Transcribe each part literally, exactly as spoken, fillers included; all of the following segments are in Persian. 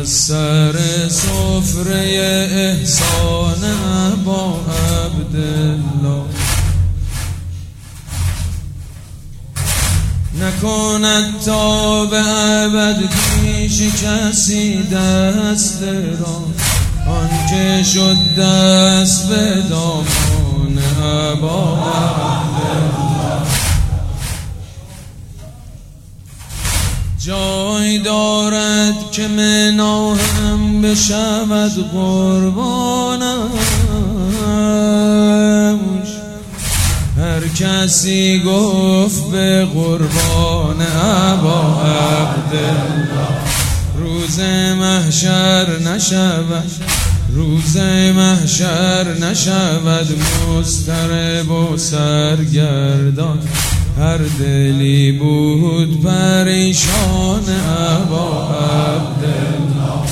از سر سفره احسان ابا عبدالله نکند تا به ابد پیش کسی دست را آنکه شد دست به دامان ابا عبدالله جای دارد که مناهم بشود قربانش هر کسی گفت به قربان ابا عبدالله روز محشر نشود روز محشر نشود مضطرب و سرگردان هر دلی بود پریشان ابا عبدالله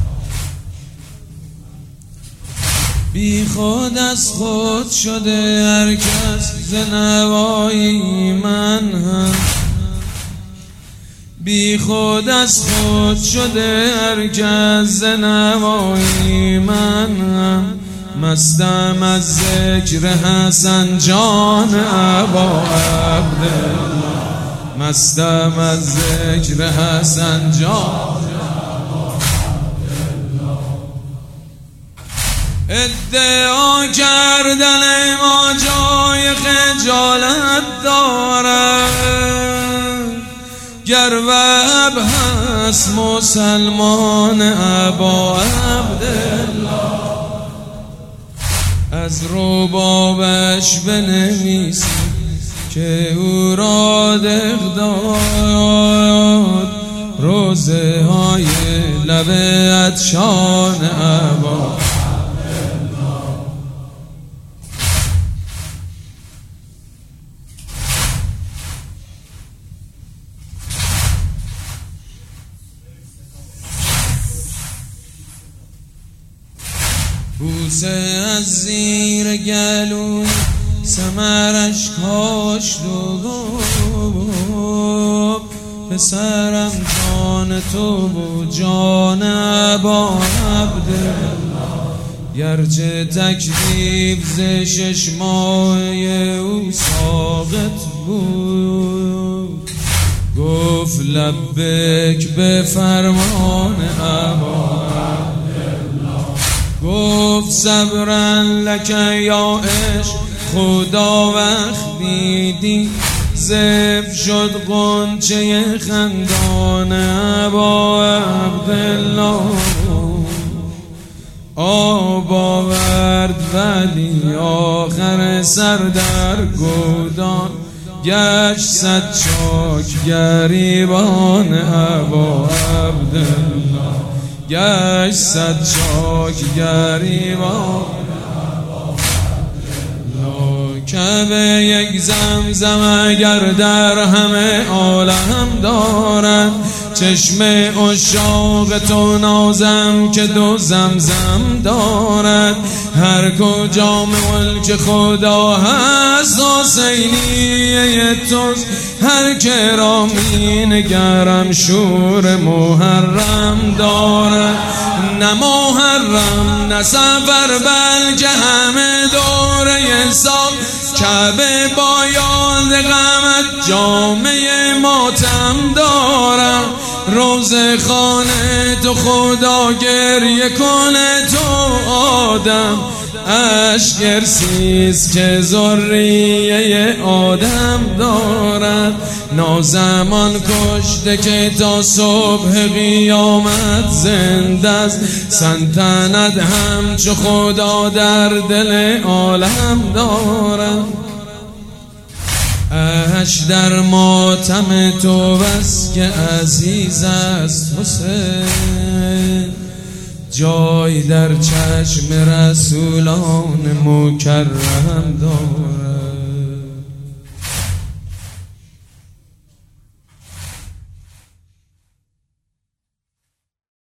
بی خود از خود شده هر کس ز نوایی من هم بی خود از خود شده هر کس ز نوایی من هم مستم از ذکر حسن جان ابا عبدالله مستم از ذکر حسن جان ادعا کردن ما جای خجالت دارد گر وهب هست مسلمان ابا عبدالله از ربابش بنویسی که او را دق داد روزه های لب عطشان ابا بوسه از زیر گلو ثمرش کاشت و گفت پسرم جان تو بود جان ابا عبدالله گرچه تکلیف ز شش ماهه او ساقط بود گفت لبک به فرمان ابا گفت صبرا لک یا عشق خدا وقت دیدی زب شد غنچه خندان ابا عبدالله آب آورد ولی آخر سر در گودان گشت صد چاک گریبان ابا عبدالله گشت صد چاک گریبان کعبه یک زمزم اگر در همه عالم دارد چشم عشاق تو نازم که دو زمزم دارد هر کجا ملک خدا هست حسینیه توست هر که را می نگرم شور محرم دارد نه محرم نه سفر بلکه همه دوره سال کعبه با یاد غمت جامعه ماتم دارم روز خانه تو خدا گریه کنه تو آدم اشک ارسیز که ذریه آدم دارد نازمان کشته که تا صبح قیامت زنده است سلطنت همچو خدا در دل عالم دارد اش در ماتم تو بس که عزیز است حسین جای در چشم رسولان مکرم دارد